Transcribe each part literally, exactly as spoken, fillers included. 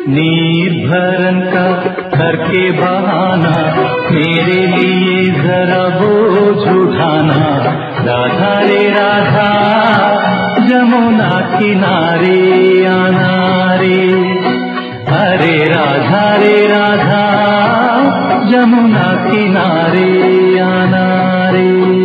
निर्भरन का करके बहाना, मेरे लिए जरा बोझ उठाना। राधा रे राधा जमुना किनारे आना रे, अरे राधा रे राधा जमुना किनारे आना रे।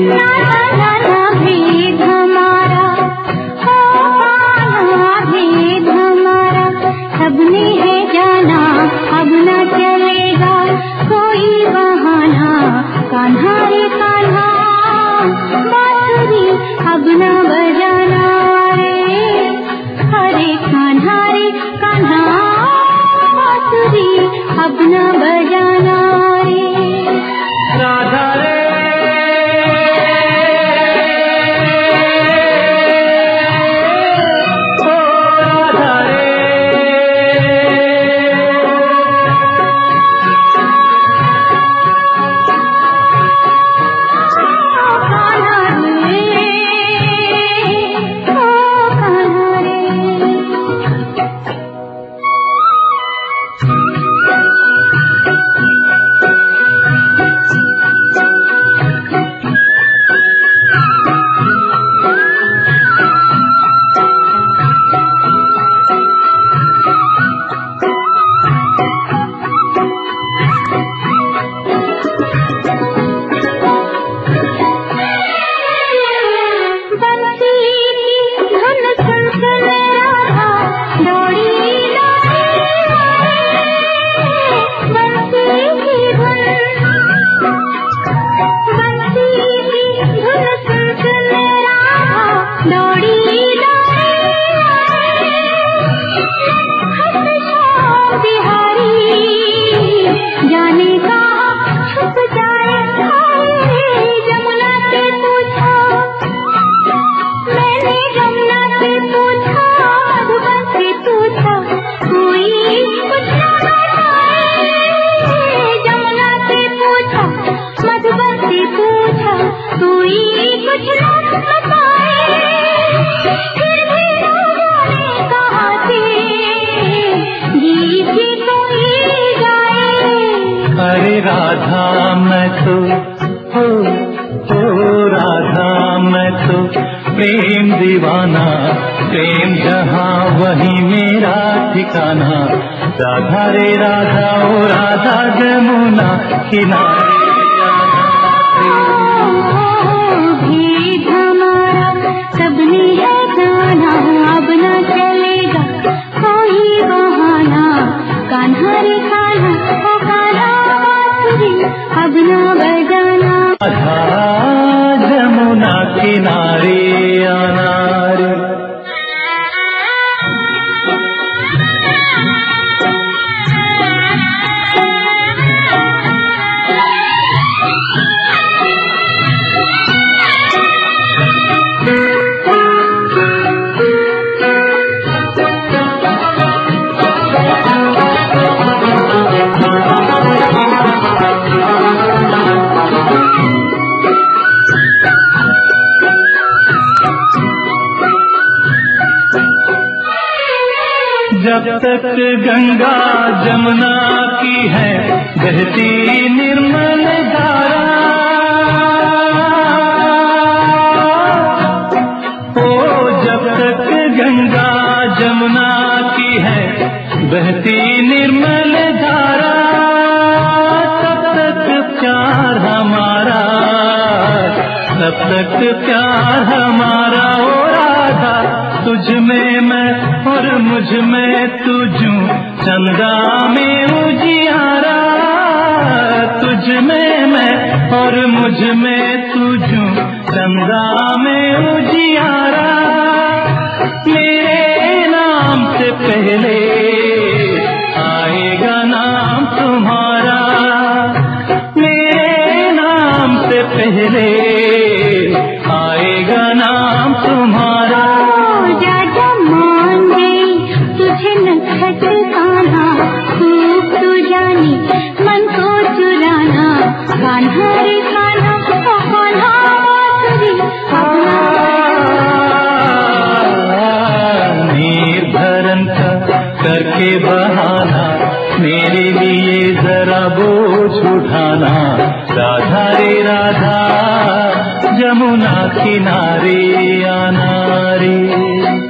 सबने है जाना अब न चलेगा कोई बहाना। कान्हा रे कान्हा बांसुरी अब न बजाना रे, अरे कान्हा रे कान्हा बांसुरी अब न बजाना रे। राधा रे राधा मैं तो हो ओ राधा मैं तो प्रेम दीवाना, प्रेम जहाँ वही मेरा ठिकाना। राधा रे राधा ओ राधा जमुना किनारे भेद हमारा सबने है जाना अब न चलेगा कोई बहाना। कान्हा रे कान्हा ओ कान्हा अब न बजाना। राधा जमुना किनारे आना रे। जब तक गंगा जमुना की है बहती निर्मल धारा, ओ जब तक गंगा जमुना की है बहती निर्मल धारा, तब तक प्यार हमारा, तब तक प्यार हमारा। ओ राधा तुझ में मैं और मुझ में तुझू, चंदा में उजियारा। तुझ में मैं और मुझ में तुझू, चंदा में उजियारा। मेरे नाम से पहले आएगा नाम तुम्हारा, मेरे नाम से पहले आएगा नाम तुम्हारा। मन को चुराना कान्हा रे कान्हा ओ कान्हा बांसुरी अब न बहाना, मेरे लिए जरा बोझ उठाना। राधा रे राधा, जमुना किनारे आना रे।